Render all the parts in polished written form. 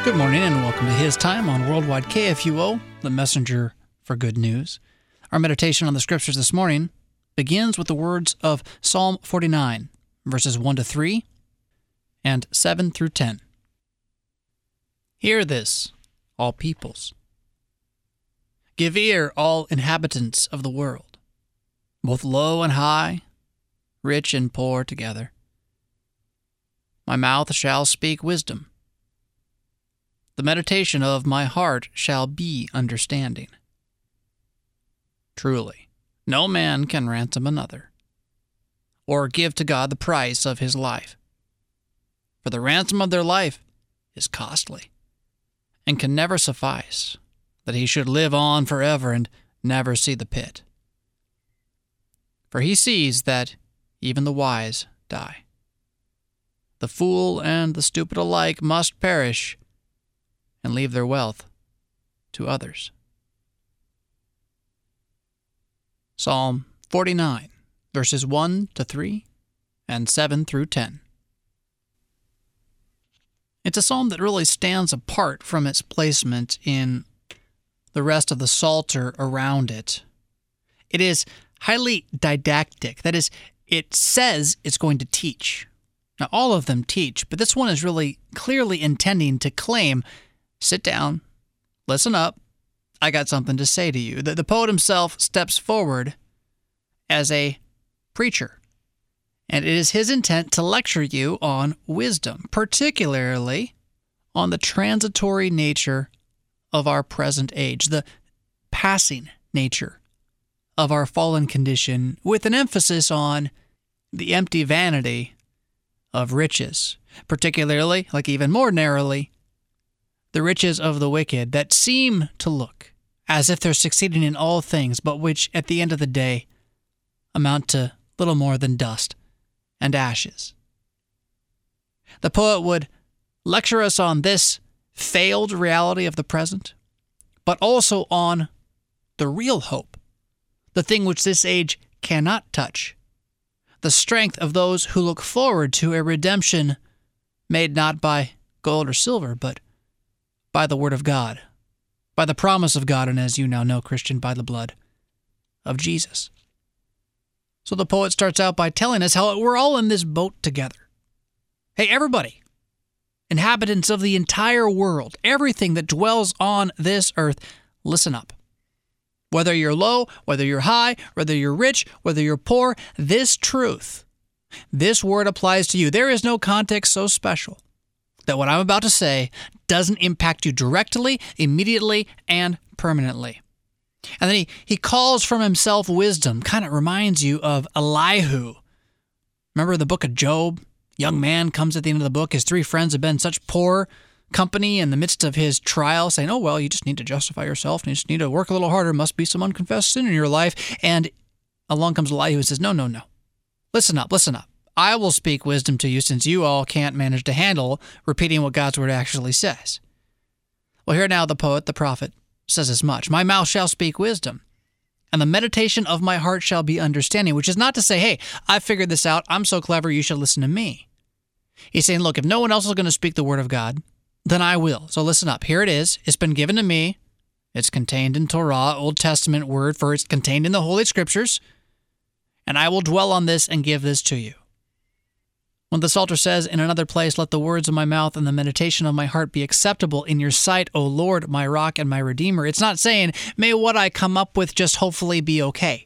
Good morning and welcome to His Time on Worldwide KFUO, the messenger for good news. Our meditation on the scriptures this morning begins with the words of Psalm 49, verses 1 to 3 and 7 through 10. Hear this, all peoples. Give ear, all inhabitants of the world, both low and high, rich and poor together. My mouth shall speak wisdom. The meditation of my heart shall be understanding. Truly, no man can ransom another, or give to God the price of his life. For the ransom of their life is costly, and can never suffice, that he should live on forever and never see the pit. For he sees that even the wise die. The fool and the stupid alike must perish, and leave their wealth to others. Psalm 49, verses 1 to 3 and 7 through 10. It's a psalm that really stands apart from its placement in the rest of the Psalter around it. It is highly didactic. That is, it says it's going to teach. Now, all of them teach, but this one is really clearly intending to claim, sit down, listen up, I got something to say to you. The poet himself steps forward as a preacher, and it is his intent to lecture you on wisdom, particularly on the transitory nature of our present age, the passing nature of our fallen condition, with an emphasis on the empty vanity of riches, particularly, like even more narrowly, the riches of the wicked that seem to look as if they're succeeding in all things, but which, at the end of the day, amount to little more than dust and ashes. The poet would lecture us on this failed reality of the present, but also on the real hope, the thing which this age cannot touch, the strength of those who look forward to a redemption made not by gold or silver, but by the word of God, by the promise of God, and as you now know, Christian, by the blood of Jesus. So the poet starts out by telling us how we're all in this boat together. Hey, everybody, inhabitants of the entire world, everything that dwells on this earth, listen up. Whether you're low, whether you're high, whether you're rich, whether you're poor, this truth, this word applies to you. There is no context so special that what I'm about to say doesn't impact you directly, immediately, and permanently. And then he calls from himself wisdom. Kind of reminds you of Elihu. Remember the book of Job? Young man comes at the end of the book. His three friends have been such poor company in the midst of his trial, saying, oh, well, you just need to justify yourself, and you just need to work a little harder. Must be some unconfessed sin in your life. And along comes Elihu and says, no. Listen up. I will speak wisdom to you, since you all can't manage to handle repeating what God's word actually says. Well, here now the poet, the prophet, says as much. My mouth shall speak wisdom, and the meditation of my heart shall be understanding, which is not to say, hey, I figured this out, I'm so clever, you should listen to me. He's saying, look, if no one else is going to speak the word of God, then I will. So listen up. Here it is. It's been given to me. It's contained in Torah, Old Testament word, for it's contained in the Holy Scriptures, and I will dwell on this and give this to you. When the Psalter says in another place, let the words of my mouth and the meditation of my heart be acceptable in your sight, O Lord, my rock and my redeemer, it's not saying, may what I come up with just hopefully be okay.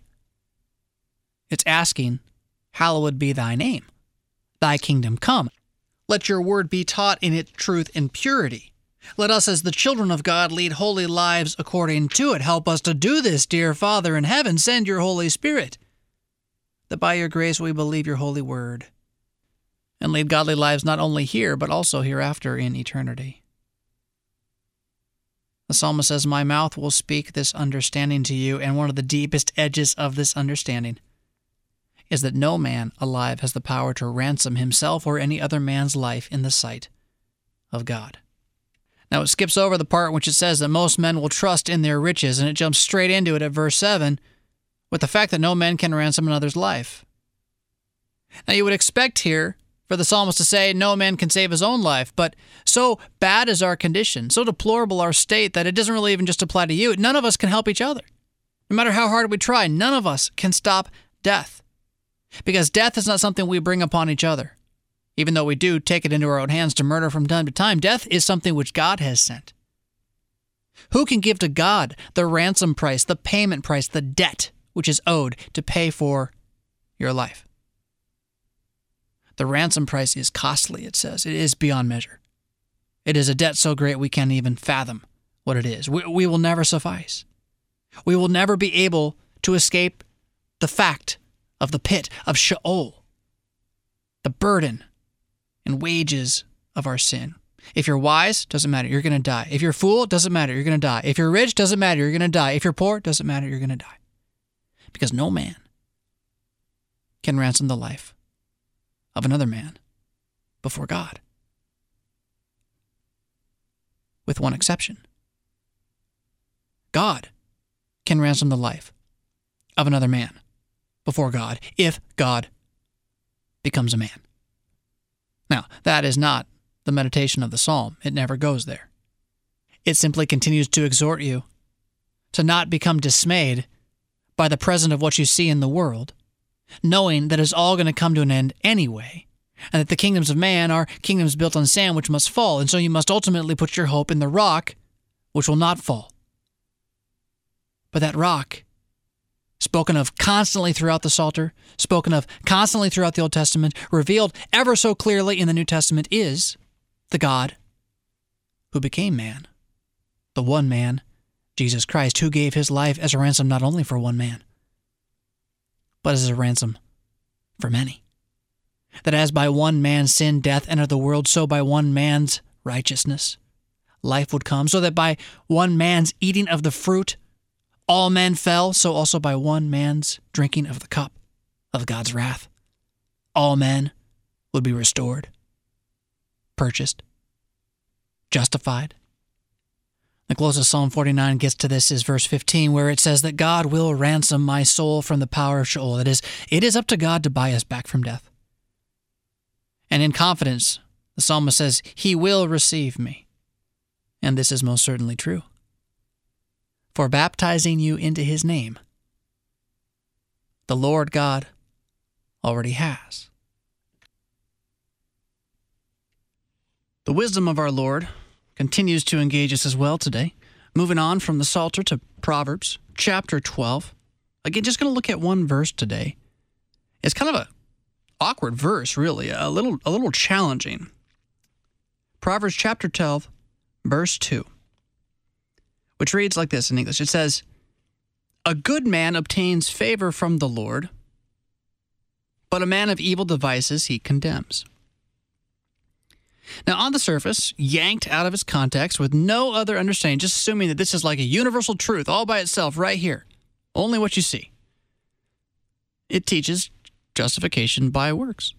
It's asking, hallowed be thy name. Thy kingdom come. Let your word be taught in its truth and purity. Let us as the children of God lead holy lives according to it. Help us to do this, dear Father in heaven. Send your Holy Spirit, that by your grace we believe your holy word, and lead godly lives not only here, but also hereafter in eternity. The psalmist says, my mouth will speak this understanding to you, and one of the deepest edges of this understanding is that no man alive has the power to ransom himself or any other man's life in the sight of God. Now it skips over the part which it says that most men will trust in their riches, and it jumps straight into it at verse 7 with the fact that no man can ransom another's life. Now you would expect here for for the psalmist to say, no man can save his own life. But so bad is our condition, so deplorable our state, that it doesn't really even just apply to you. None of us can help each other. No matter how hard we try, none of us can stop death. Because death is not something we bring upon each other. Even though we do take it into our own hands to murder from time to time, death is something which God has sent. Who can give to God the ransom price, the payment price, the debt which is owed to pay for your life? The ransom price is costly, it says. It is beyond measure. It is a debt so great we can't even fathom what it is. We will never suffice. We will never be able to escape the fact of the pit of Sheol, the burden and wages of our sin. If you're wise, doesn't matter, you're going to die. If you're a fool, doesn't matter, you're going to die. If you're rich, doesn't matter, you're going to die. If you're poor, doesn't matter, you're going to die. Because no man can ransom the life of another man before God. With one exception. God can ransom the life of another man before God if God becomes a man. Now, that is not the meditation of the psalm. It never goes there. It simply continues to exhort you to not become dismayed by the present of what you see in the world, knowing that it's all going to come to an end anyway, and that the kingdoms of man are kingdoms built on sand which must fall, and so you must ultimately put your hope in the rock which will not fall. But that rock, spoken of constantly throughout the Psalter, spoken of constantly throughout the Old Testament, revealed ever so clearly in the New Testament, is the God who became man, the one man, Jesus Christ, who gave his life as a ransom not only for one man, but as a ransom for many. That as by one man sin, death entered the world, so by one man's righteousness life would come, so that by one man's eating of the fruit all men fell, so also by one man's drinking of the cup of God's wrath all men would be restored, purchased, justified. The closest Psalm 49 gets to this is verse 15, where it says that God will ransom my soul from the power of Sheol. That is, it is up to God to buy us back from death. And in confidence, the psalmist says, He will receive me. And this is most certainly true. For baptizing you into His name, the Lord God already has. The wisdom of our Lord continues to engage us as well today. Moving on from the Psalter to Proverbs, chapter 12. Again, just going to look at one verse today. It's kind of an awkward verse, really, a little challenging. Proverbs chapter 12, verse 2, which reads like this in English. It says, "A good man obtains favor from the Lord, but a man of evil devices he condemns." Now, on the surface, yanked out of its context with no other understanding, just assuming that this is like a universal truth all by itself right here, only what you see. It teaches justification by works.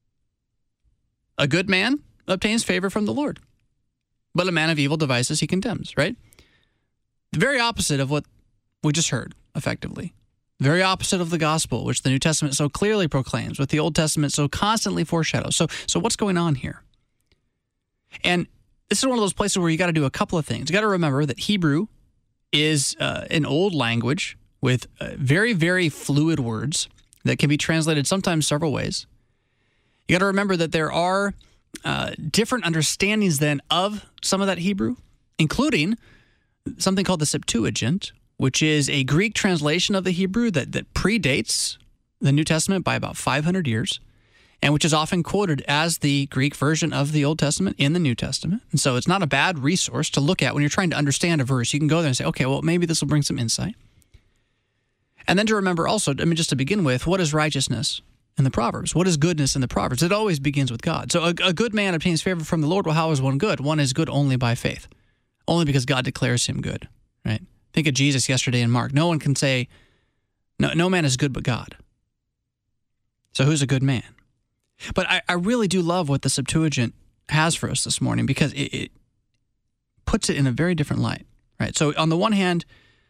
A good man obtains favor from the Lord, but a man of evil devices he condemns, right? The very opposite of what we just heard, effectively. The very opposite of the gospel, which the New Testament so clearly proclaims, what the Old Testament so constantly foreshadows. So what's going on here? And this is one of those places where you got to do a couple of things. You got to remember that Hebrew is an old language with very, very fluid words that can be translated sometimes several ways. You got to remember that there are different understandings then of some of that Hebrew, including something called the Septuagint, which is a Greek translation of the Hebrew that predates the New Testament by about 500 years. And which is often quoted as the Greek version of the Old Testament in the New Testament. And so it's not a bad resource to look at when you're trying to understand a verse. You can go there and say, okay, well, maybe this will bring some insight. And then to remember also, just to begin with, what is righteousness in the Proverbs? What is goodness in the Proverbs? It always begins with God. So a good man obtains favor from the Lord. Well, how is one good? One is good only by faith, only because God declares him good, right? Think of Jesus yesterday in Mark. No one can say, no man is good but God. So who's a good man? But I really do love what the Septuagint has for us this morning because it puts it in a very different light, right? So on the one hand,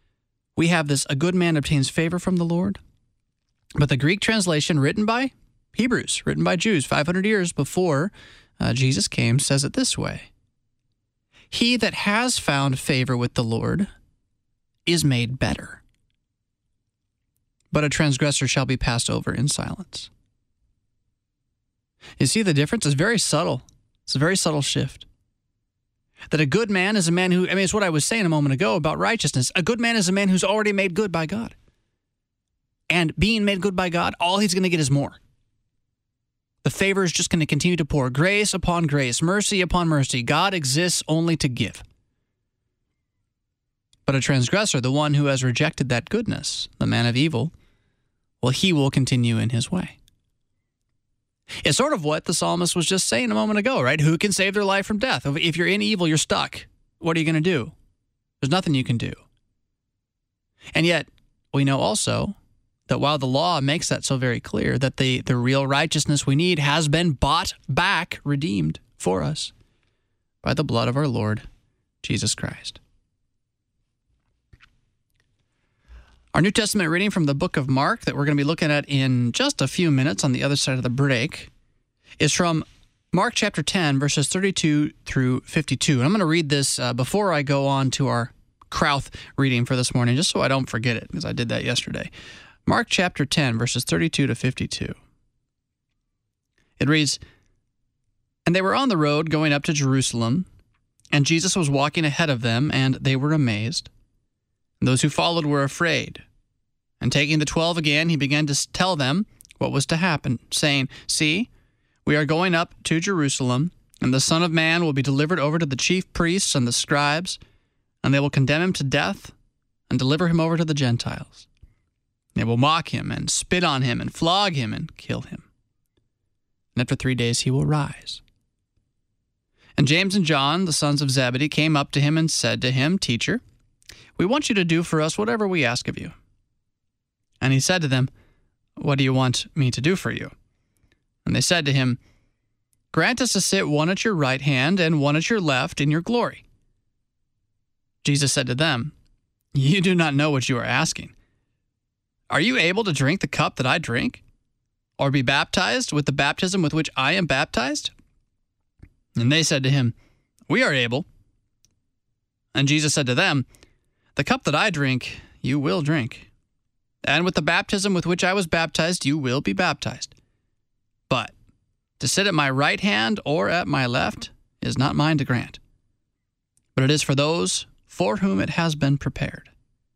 we have this, a good man obtains favor from the Lord, but the Greek translation written by Hebrews, written by Jews 500 years before Jesus came, says it this way. He that has found favor with the Lord is made better, but a transgressor shall be passed over in silence. You see the difference? It's very subtle. It's a very subtle shift. That a good man is a man who, it's what I was saying a moment ago about righteousness. A good man is a man who's already made good by God. And being made good by God, all he's going to get is more. The favor is just going to continue to pour. Grace upon grace, mercy upon mercy. God exists only to give. But a transgressor, the one who has rejected that goodness, the man of evil, well, he will continue in his way. It's sort of what the psalmist was just saying a moment ago, right? Who can save their life from death? If you're in evil, you're stuck. What are you going to do? There's nothing you can do. And yet, we know also that while the law makes that so very clear, that the real righteousness we need has been bought back, redeemed for us by the blood of our Lord Jesus Christ. Our New Testament reading from the book of Mark that we're going to be looking at in just a few minutes on the other side of the break is from Mark chapter 10, verses 32 through 52. And I'm going to read this before I go on to our Crowth reading for this morning, just so I don't forget it, because I did that yesterday. Mark chapter 10, verses 32 to 52. It reads, And they were on the road going up to Jerusalem, and Jesus was walking ahead of them, and they were amazed. And those who followed were afraid. And taking the 12 again, he began to tell them what was to happen, saying, See, we are going up to Jerusalem, and the Son of Man will be delivered over to the chief priests and the scribes, and they will condemn him to death and deliver him over to the Gentiles. They will mock him and spit on him and flog him and kill him. And after 3 days he will rise. And James and John, the sons of Zebedee, came up to him and said to him, Teacher, we want you to do for us whatever we ask of you. And he said to them, What do you want me to do for you? And they said to him, Grant us to sit one at your right hand and one at your left in your glory. Jesus said to them, You do not know what you are asking. Are you able to drink the cup that I drink, or be baptized with the baptism with which I am baptized? And they said to him, We are able. And Jesus said to them, The cup that I drink, you will drink. And with the baptism with which I was baptized, you will be baptized. But to sit at my right hand or at my left is not mine to grant, but it is for those for whom it has been prepared.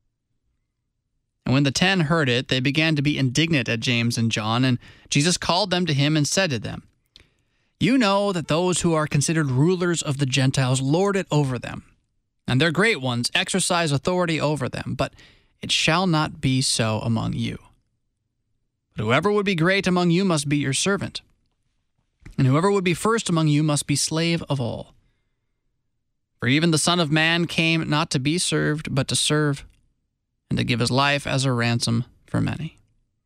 And when the 10 heard it, they began to be indignant at James and John, and Jesus called them to him and said to them, You know that those who are considered rulers of the Gentiles lord it over them, and their great ones exercise authority over them, but it shall not be so among you. But whoever would be great among you must be your servant, and whoever would be first among you must be slave of all. For even the Son of Man came not to be served, but to serve, and to give his life as a ransom for many.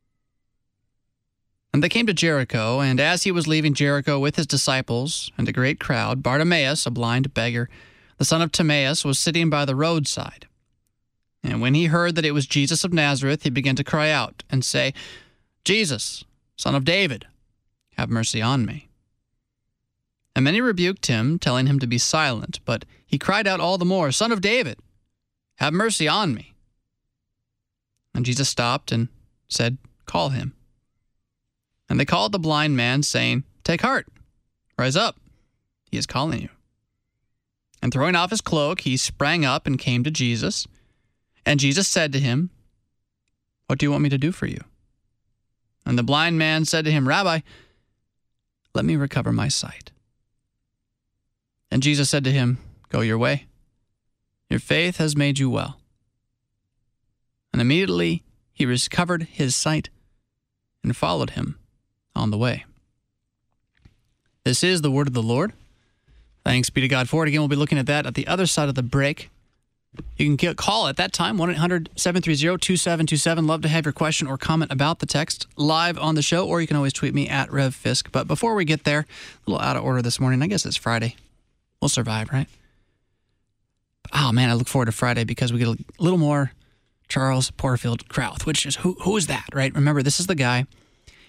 And they came to Jericho, and as he was leaving Jericho with his disciples and a great crowd, Bartimaeus, a blind beggar, the son of Timaeus, was sitting by the roadside. And when he heard that it was Jesus of Nazareth, he began to cry out and say, Jesus, Son of David, have mercy on me. And many rebuked him, telling him to be silent, but he cried out all the more, Son of David, have mercy on me. And Jesus stopped and said, Call him. And they called the blind man, saying, Take heart, rise up, he is calling you. And throwing off his cloak, he sprang up and came to Jesus. And Jesus said to him, What do you want me to do for you? And the blind man said to him, Rabbi, let me recover my sight. And Jesus said to him, Go your way. Your faith has made you well. And immediately he recovered his sight and followed him on the way. This is the word of the Lord. Thanks be to God for it. Again, we'll be looking at that at the other side of the break. You can call at that time, 1-800-730-2727. Love to have your question or comment about the text live on the show, or you can always tweet me at RevFisk. But before we get there, a little out of order this morning. I guess it's Friday. We'll survive, right? Oh, man, I look forward to Friday because we get a little more Charles Porfield Crowth, which is, who is that, right? Remember, this is the guy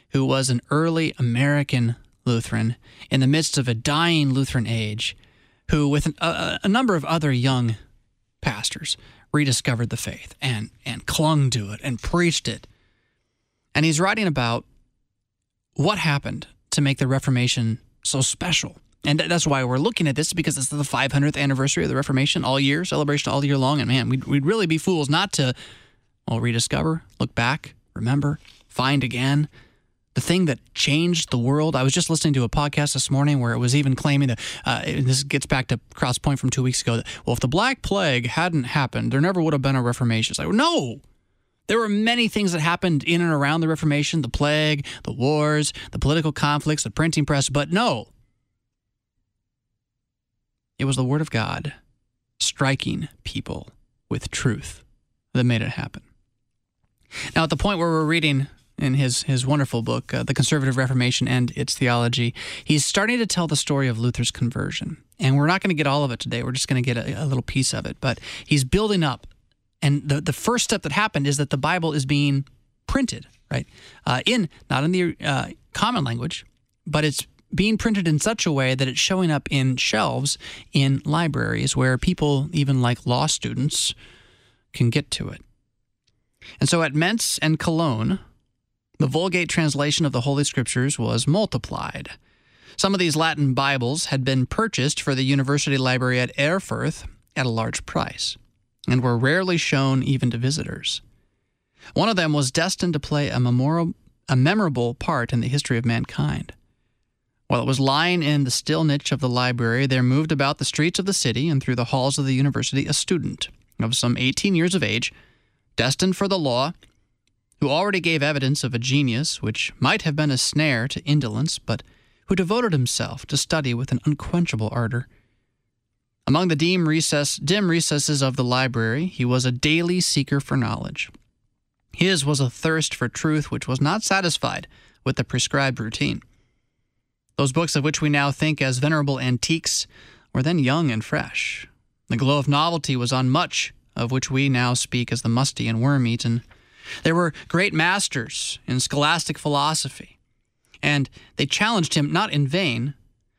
who was an early American Lutheran in the midst of a dying Lutheran age, who, with a number of other young pastors, rediscovered the faith and clung to it and preached it. And he's writing about what happened to make the Reformation so special. And that's why we're looking at this, because it's the 500th anniversary of the Reformation all year, celebration all year long. And man, we'd really be fools not to, rediscover, look back, remember, find again the thing that changed the world. I was just listening to a podcast this morning where it was even claiming that, and this gets back to Cross Point from 2 weeks ago, that, if the Black Plague hadn't happened, there never would have been a Reformation. It's like, no! There were many things that happened in and around the Reformation, the plague, the wars, the political conflicts, the printing press, but no. It was the Word of God striking people with truth that made it happen. Now, at the point where we're reading in his wonderful book, The Conservative Reformation and Its Theology, he's starting to tell the story of Luther's conversion. And we're not going to get all of it today. We're just going to get a little piece of it. But he's building up. And the first step that happened is that the Bible is being printed, right? Not in the common language, but it's being printed in such a way that it's showing up in shelves in libraries where people, even like law students, can get to it. And so at Mentz and Cologne, the Vulgate translation of the Holy Scriptures was multiplied. Some of these Latin Bibles had been purchased for the university library at Erfurt at a large price, and were rarely shown even to visitors. One of them was destined to play a memorable part in the history of mankind. While it was lying in the still niche of the library, there moved about the streets of the city and through the halls of the university a student of some 18 years of age, destined for the law, who already gave evidence of a genius which might have been a snare to indolence, but who devoted himself to study with an unquenchable ardor. Among the dim recesses of the library, he was a daily seeker for knowledge. His was a thirst for truth which was not satisfied with the prescribed routine. Those books of which we now think as venerable antiques were then young and fresh. The glow of novelty was on much of which we now speak as the musty and worm-eaten. There were great masters in scholastic philosophy, and they challenged him, not in vain,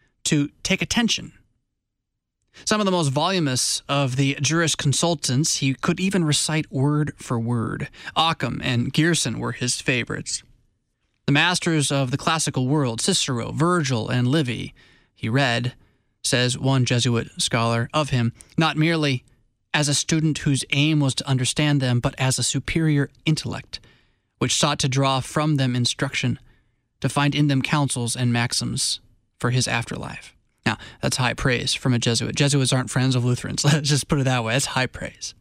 to take attention. Some of the most voluminous of the jurisconsultants he could even recite word for word. Occam and Gerson were his favorites. The masters of the classical world, Cicero, Virgil, and Livy, he read, says one Jesuit scholar of him, not merely as a student whose aim was to understand them, but as a superior intellect, which sought to draw from them instruction, to find in them counsels and maxims for his afterlife. Now, that's high praise from a Jesuit. Jesuits aren't friends of Lutherans. Let's just put it that way. That's high praise.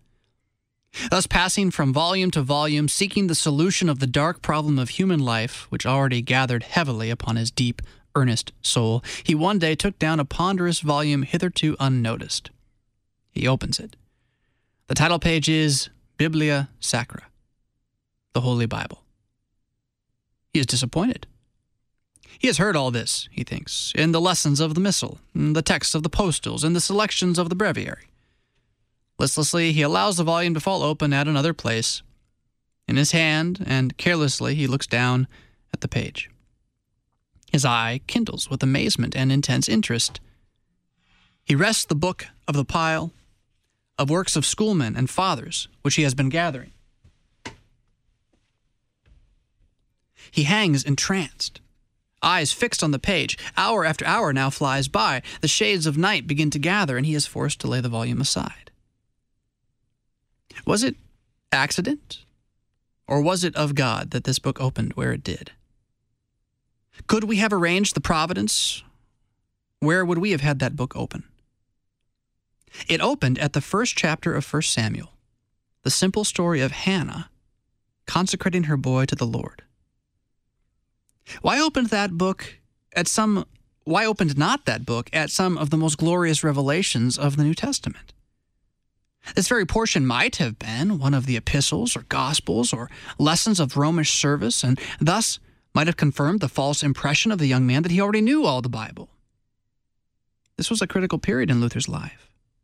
Thus, passing from volume to volume, seeking the solution of the dark problem of human life, which already gathered heavily upon his deep, earnest soul, he one day took down a ponderous volume hitherto unnoticed. He opens it. The title page is Biblia Sacra, the Holy Bible. He is disappointed. He has heard all this, he thinks, in the lessons of the Missal, in the texts of the Postils, in the selections of the Breviary. Listlessly, he allows the volume to fall open at another place in his hand, and carelessly he looks down at the page. His eye kindles with amazement and intense interest. He wrests the book of the pile of works of schoolmen and fathers which he has been gathering. He hangs entranced, eyes fixed on the page. Hour after hour now flies by. The shades of night begin to gather, and he is forced to lay the volume aside. Was it accident, or was it of God that this book opened where it did? Could we have arranged the providence? Where would we have had that book open? It opened at the first chapter of 1 Samuel, the simple story of Hannah consecrating her boy to the Lord. Why opened not that book at some of the most glorious revelations of the New Testament? This very portion might have been one of the epistles or gospels or lessons of Romish service, and thus might have confirmed the false impression of the young man that he already knew all the Bible. This was a critical period in Luther's life.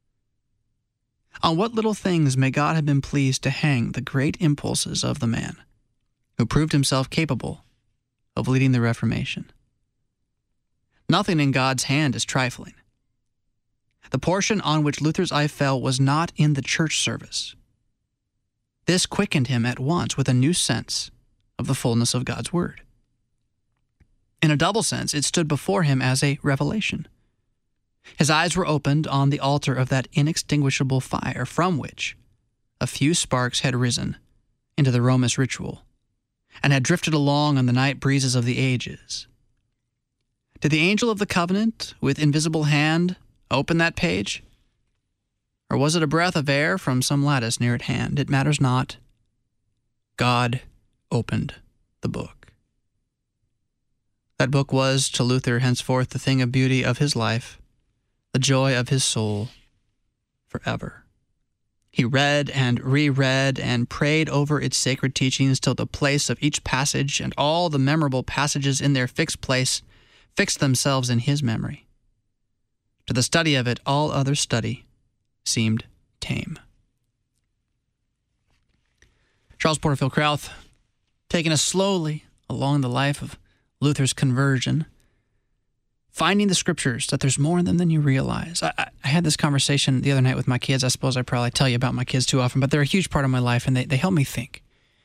On what little things may God have been pleased to hang the great impulses of the man who proved himself capable of leading the Reformation. Nothing in God's hand is trifling. The portion on which Luther's eye fell was not in the church service. This quickened him at once with a new sense of the fullness of God's word. In a double sense, it stood before him as a revelation. His eyes were opened on the altar of that inextinguishable fire from which a few sparks had risen into the Romish ritual and had drifted along on the night breezes of the ages. Did the angel of the covenant with invisible hand open that page? Or was it a breath of air from some lattice near at hand? It matters not. God opened the book. That book was, to Luther, henceforth the thing of beauty of his life, the joy of his soul, forever. He read and reread and prayed over its sacred teachings till the place of each passage and all the memorable passages in their fixed place fixed themselves in his memory. To the study of it, all other study seemed tame. Charles Porterfield Krauth, taking us slowly along the life of Luther's conversion, finding the scriptures that there's more in them than you realize. I had this conversation the other night with my kids. I suppose I probably tell you about my kids too often, but they're a huge part of my life, and they help me think.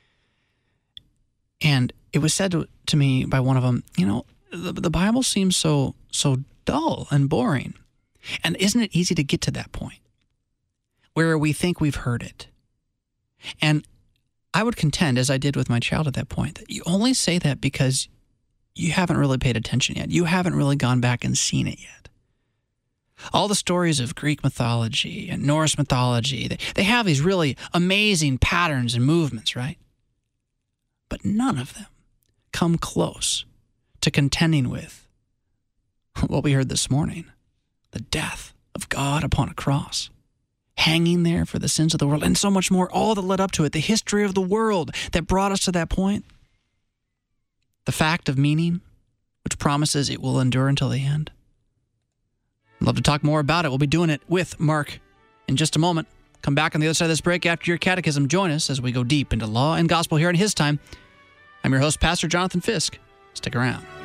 And it was said to me by one of them, the Bible seems so dull and boring. And isn't it easy to get to that point where we think we've heard it? And I would contend, as I did with my child at that point, that you only say that because you haven't really paid attention yet. You haven't really gone back and seen it yet. All the stories of Greek mythology and Norse mythology, they have these really amazing patterns and movements, right? But none of them come close to contending with what we heard this morning, the death of God upon a cross, hanging there for the sins of the world, and so much more, all that led up to it, the history of the world that brought us to that point, the fact of meaning, which promises it will endure until the end. I'd love to talk more about it. We'll be doing it with Mark in just a moment. Come back on the other side of this break after your catechism. Join us as we go deep into law and gospel here in His time. I'm your host, Pastor Jonathan Fisk. Stick around.